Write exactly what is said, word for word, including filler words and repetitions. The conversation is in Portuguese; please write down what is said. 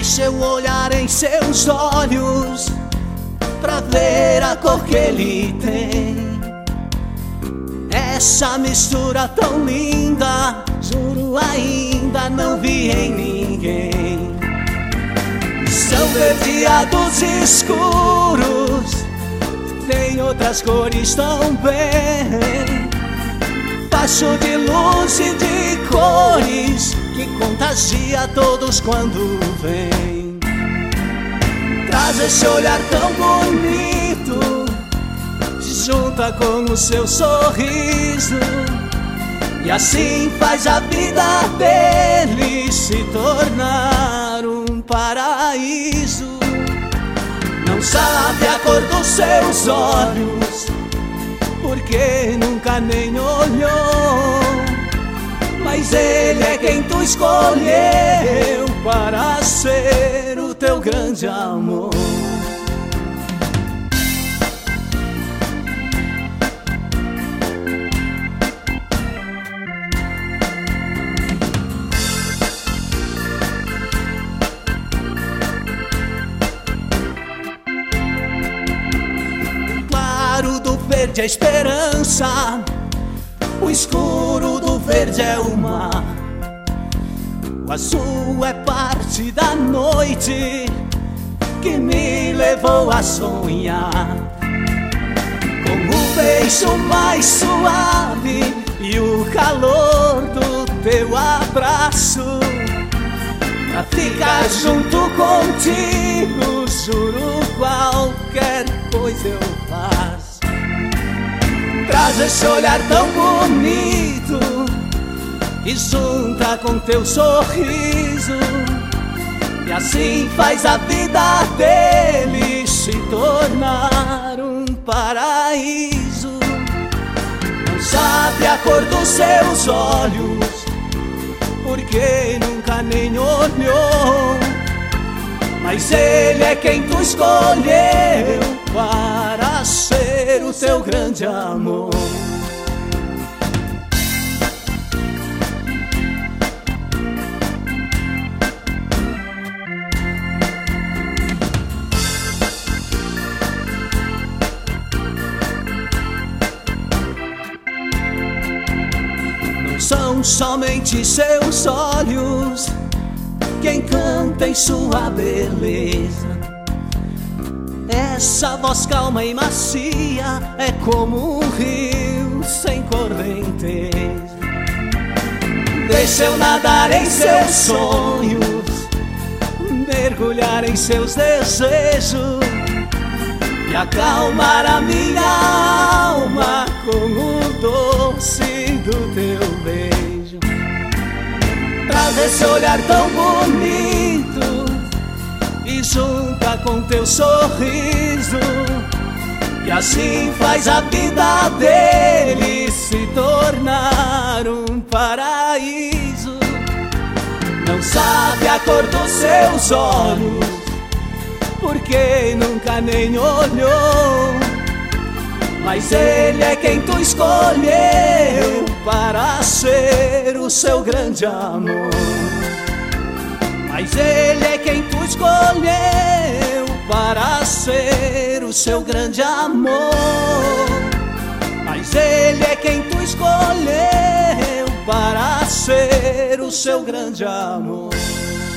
Deixa eu olhar em seus olhos pra ver a cor que ele tem. Essa mistura tão linda, juro ainda não vi em ninguém. São verdeados escuros, tem outras cores também. Facho de luz e de cores que contagia todos quando vem. Traz esse olhar tão bonito, se junta com o seu sorriso, e assim faz a vida dele se tornar um paraíso. Não sabe a cor dos seus olhos, porque nunca nem olhou, mas ele é quem tu escolheu para ser o teu grande amor. Do verde é a esperança, o escuro do verde é o mar. O azul é parte da noite que me levou a sonhar com o beijo mais suave e o calor do teu abraço. Pra ficar junto contigo, juro qualquer coisa eu faço. Traz esse olhar tão bonito e junta com teu sorriso, e assim faz a vida dele se tornar um paraíso. Não sabe a cor dos seus olhos, porque nunca nem olhou, mas ele é quem tu escolheu para ser o teu grande amor. Não são somente seus olhos que encantem sua beleza. Essa voz calma e macia é como um rio sem correnteza. Deixa eu nadar em seus sonhos, mergulhar em seus desejos e acalmar a minha alma com o doce do teu beijo. Traz esse olhar tão bonito e junta com teu sorriso, e assim faz a vida dele se tornar um paraíso. Não sabe a cor dos seus olhos, porque nunca nem olhou, mas ele é quem tu escolheu para ser o seu grande amor. Mas ele é quem tu escolheu para ser o seu grande amor. Mas ele é quem tu escolheu para ser o seu grande amor.